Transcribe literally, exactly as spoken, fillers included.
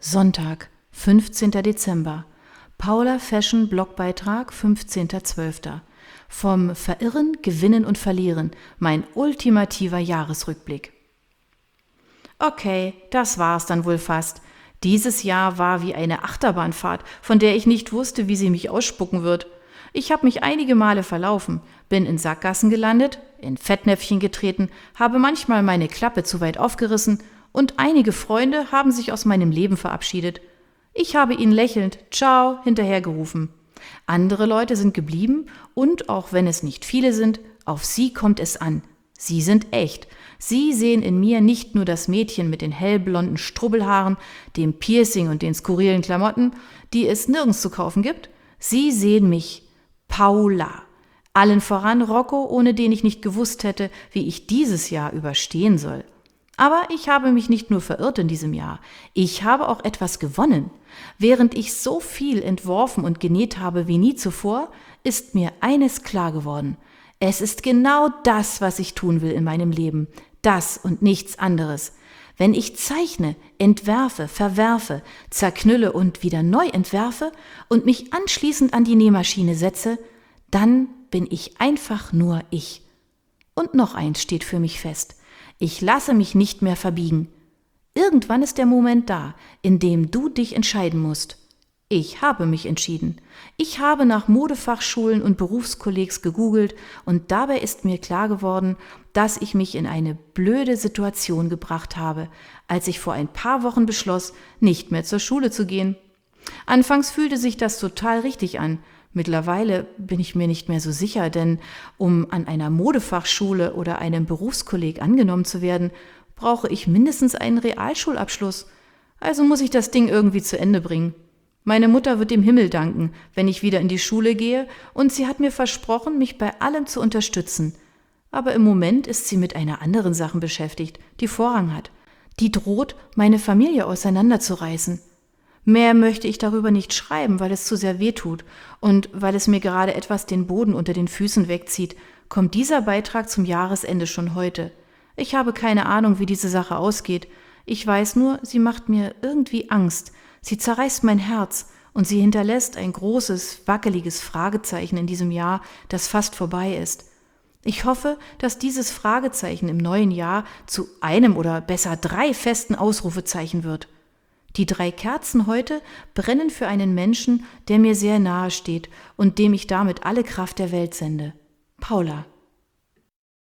Sonntag, fünfzehnter Dezember. Paula Fashion Blogbeitrag, fünfzehnter zwölfter. Vom Verirren, Gewinnen und Verlieren, mein ultimativer Jahresrückblick. Okay, das war's dann wohl fast. Dieses Jahr war wie eine Achterbahnfahrt, von der ich nicht wusste, wie sie mich ausspucken wird. Ich habe mich einige Male verlaufen, bin in Sackgassen gelandet, in Fettnäpfchen getreten, habe manchmal meine Klappe zu weit aufgerissen und einige Freunde haben sich aus meinem Leben verabschiedet. Ich habe ihnen lächelnd Ciao hinterhergerufen. Andere Leute sind geblieben und, auch wenn es nicht viele sind, auf sie kommt es an. Sie sind echt. Sie sehen in mir nicht nur das Mädchen mit den hellblonden Strubbelhaaren, dem Piercing und den skurrilen Klamotten, die es nirgends zu kaufen gibt. Sie sehen mich, Paula. Allen voran Rocco, ohne den ich nicht gewusst hätte, wie ich dieses Jahr überstehen soll. Aber ich habe mich nicht nur verirrt in diesem Jahr, ich habe auch etwas gewonnen. Während ich so viel entworfen und genäht habe wie nie zuvor, ist mir eines klar geworden. Es ist genau das, was ich tun will in meinem Leben, das und nichts anderes. Wenn ich zeichne, entwerfe, verwerfe, zerknülle und wieder neu entwerfe und mich anschließend an die Nähmaschine setze, dann bin ich einfach nur ich. Und noch eins steht für mich fest. Ich lasse mich nicht mehr verbiegen. Irgendwann ist der Moment da, in dem du dich entscheiden musst. Ich habe mich entschieden. Ich habe nach Modefachschulen und Berufskollegs gegoogelt und dabei ist mir klar geworden, dass ich mich in eine blöde Situation gebracht habe, als ich vor ein paar Wochen beschloss, nicht mehr zur Schule zu gehen. Anfangs fühlte sich das total richtig an. Mittlerweile bin ich mir nicht mehr so sicher, denn um an einer Modefachschule oder einem Berufskolleg angenommen zu werden, brauche ich mindestens einen Realschulabschluss. Also muss ich das Ding irgendwie zu Ende bringen. Meine Mutter wird dem Himmel danken, wenn ich wieder in die Schule gehe, und sie hat mir versprochen, mich bei allem zu unterstützen. Aber im Moment ist sie mit einer anderen Sache beschäftigt, die Vorrang hat. Die droht, meine Familie auseinanderzureißen. Mehr möchte ich darüber nicht schreiben, weil es zu sehr wehtut und weil es mir gerade etwas den Boden unter den Füßen wegzieht, kommt dieser Beitrag zum Jahresende schon heute. Ich habe keine Ahnung, wie diese Sache ausgeht. Ich weiß nur, sie macht mir irgendwie Angst. Sie zerreißt mein Herz und sie hinterlässt ein großes, wackeliges Fragezeichen in diesem Jahr, das fast vorbei ist. Ich hoffe, dass dieses Fragezeichen im neuen Jahr zu einem oder besser drei festen Ausrufezeichen wird. Die drei Kerzen heute brennen für einen Menschen, der mir sehr nahe steht und dem ich damit alle Kraft der Welt sende. Paula.